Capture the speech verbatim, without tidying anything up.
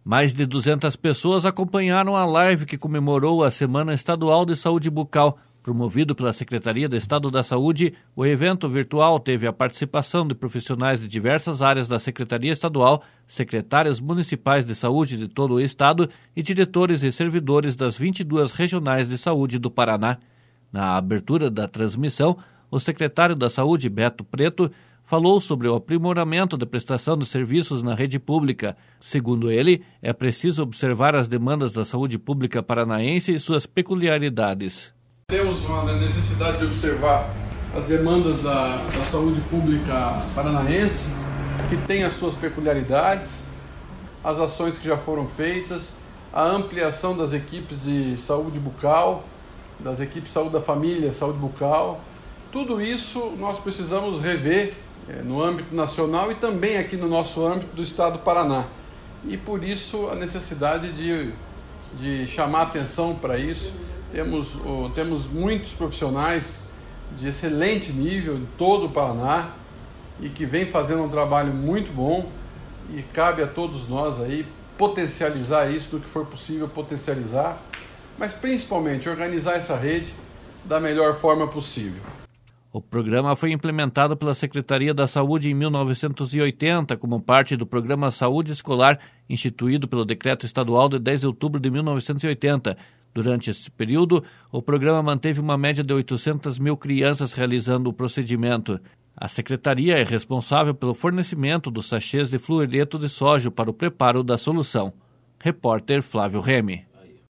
Mais de duzentas pessoas acompanharam a live que comemorou a Semana Estadual de Saúde Bucal. Promovido pela Secretaria de Estado da Saúde, o evento virtual teve a participação de profissionais de diversas áreas da Secretaria Estadual, secretários municipais de saúde de todo o estado e diretores e servidores das vinte e duas regionais de saúde do Paraná. Na abertura da transmissão, o secretário da Saúde, Beto Preto, falou sobre o aprimoramento da prestação de serviços na rede pública. Segundo ele, é preciso observar as demandas da saúde pública paranaense e suas peculiaridades. Temos uma necessidade de observar as demandas da, da saúde pública paranaense, que tem as suas peculiaridades, as ações que já foram feitas, a ampliação das equipes de saúde bucal, das equipes de saúde da família, saúde bucal. Tudo isso nós precisamos rever é, no âmbito nacional e também aqui no nosso âmbito do estado do Paraná. E por isso a necessidade de, de chamar atenção para isso. Temos, oh, temos muitos profissionais de excelente nível em todo o Paraná e que vem fazendo um trabalho muito bom e cabe a todos nós aí potencializar isso do que for possível potencializar, mas principalmente organizar essa rede da melhor forma possível. O programa foi implementado pela Secretaria da Saúde em mil novecentos e oitenta como parte do Programa Saúde Escolar, instituído pelo Decreto Estadual de dez de outubro de mil novecentos e oitenta. Durante esse período, o programa manteve uma média de oitocentas mil crianças realizando o procedimento. A Secretaria é responsável pelo fornecimento dos sachês de fluoreto de sódio para o preparo da solução. Repórter Flávio Remy.